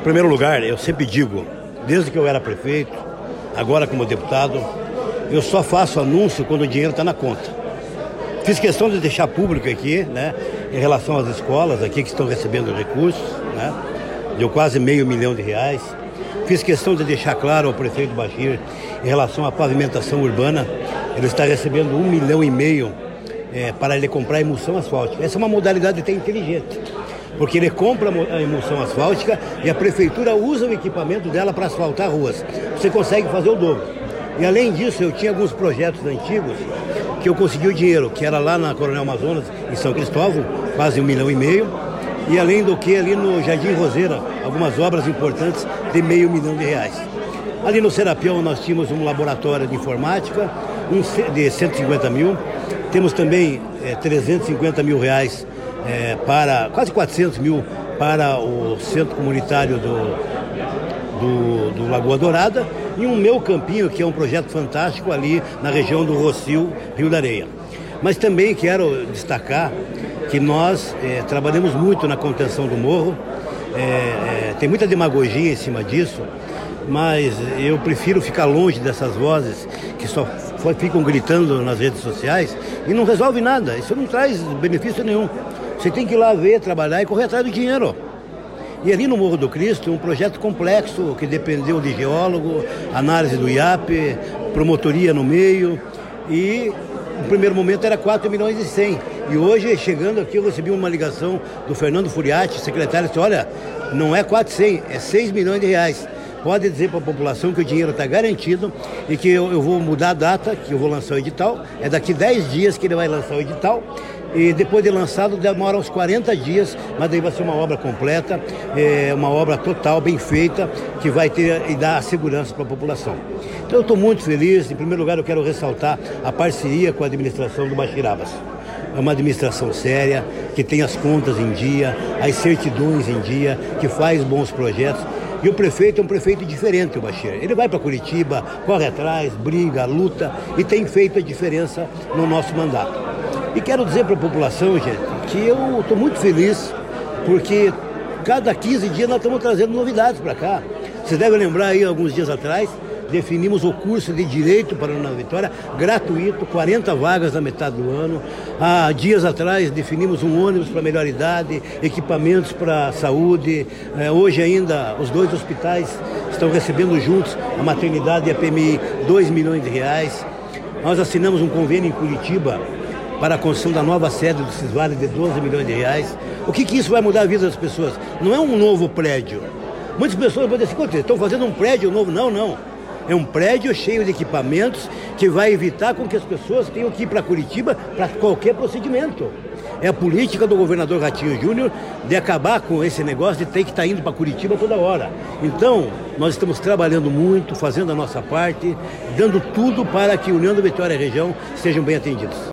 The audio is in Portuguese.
primeiro lugar, eu sempre digo, desde que eu era prefeito, agora como deputado, eu só faço anúncio quando o dinheiro está na conta. Fiz questão de deixar público aqui, né, em relação às escolas aqui que estão recebendo recursos, né, deu quase R$500 mil. Fiz questão de deixar claro ao prefeito Bachir em relação à pavimentação urbana, ele está recebendo R$1,5 milhão para ele comprar emulsão asfáltica. Essa é uma modalidade até inteligente, porque ele compra a emulsão asfáltica e a prefeitura usa o equipamento dela para asfaltar ruas. Você consegue fazer o dobro. E além disso, eu tinha alguns projetos antigos que eu consegui o dinheiro, que era lá na Coronel Amazonas, em São Cristóvão, quase R$1,5 milhão. E além do que, ali no Jardim Roseira, algumas obras importantes de R$500 mil. Ali no Serapião nós tínhamos um laboratório de informática de 150 mil. Temos também R$350 mil para, quase 400 mil para o centro comunitário do Lagoa Dourada, e um meu campinho, que é um projeto fantástico ali na região do Rocio, Rio da Areia. Mas também quero destacar que nós trabalhamos muito na contenção do morro, tem muita demagogia em cima disso, mas eu prefiro ficar longe dessas vozes que só ficam gritando nas redes sociais e não resolve nada, isso não traz benefício nenhum. Você tem que ir lá ver, trabalhar e correr atrás do dinheiro. E ali no Morro do Cristo, um projeto complexo que dependeu de geólogo, análise do IAP, promotoria no meio, e no primeiro momento era 4 milhões e 100. E hoje, chegando aqui, eu recebi uma ligação do Fernando Furiati, secretário, disse: olha, não é 400, é 6 milhões de reais. Pode dizer para a população que o dinheiro está garantido e que eu vou mudar a data, que eu vou lançar o edital. É daqui 10 dias que ele vai lançar o edital. E depois de lançado demora uns 40 dias, mas daí vai ser uma obra completa, uma obra total, bem feita, que vai ter e dar segurança para a população. Então eu estou muito feliz. Em primeiro lugar, eu quero ressaltar a parceria com a administração do Bachir Abbas. É uma administração séria, que tem as contas em dia, as certidões em dia, que faz bons projetos. E o prefeito é um prefeito diferente, o Bachir. Ele vai para Curitiba, corre atrás, briga, luta e tem feito a diferença no nosso mandato. E quero dizer para a população, gente, que eu estou muito feliz, porque cada 15 dias nós estamos trazendo novidades para cá. Vocês devem lembrar aí, alguns dias atrás, definimos o curso de Direito para a Nova Vitória, gratuito, 40 vagas na metade do ano. Há dias atrás definimos um ônibus para melhor idade, equipamentos para a saúde. Hoje ainda os 2 hospitais estão recebendo juntos, a maternidade e a PMI, R$2 milhões. Nós assinamos um convênio em Curitiba para a construção da nova sede do Cisvale de R$12 milhões. O que isso vai mudar a vida das pessoas? Não é um novo prédio. Muitas pessoas podem dizer: estão fazendo um prédio novo. Não. É um prédio cheio de equipamentos que vai evitar com que as pessoas tenham que ir para Curitiba para qualquer procedimento. É a política do governador Ratinho Júnior de acabar com esse negócio de ter que estar indo para Curitiba toda hora. Então, nós estamos trabalhando muito, fazendo a nossa parte, dando tudo para que União da Vitória e a região sejam bem atendidos.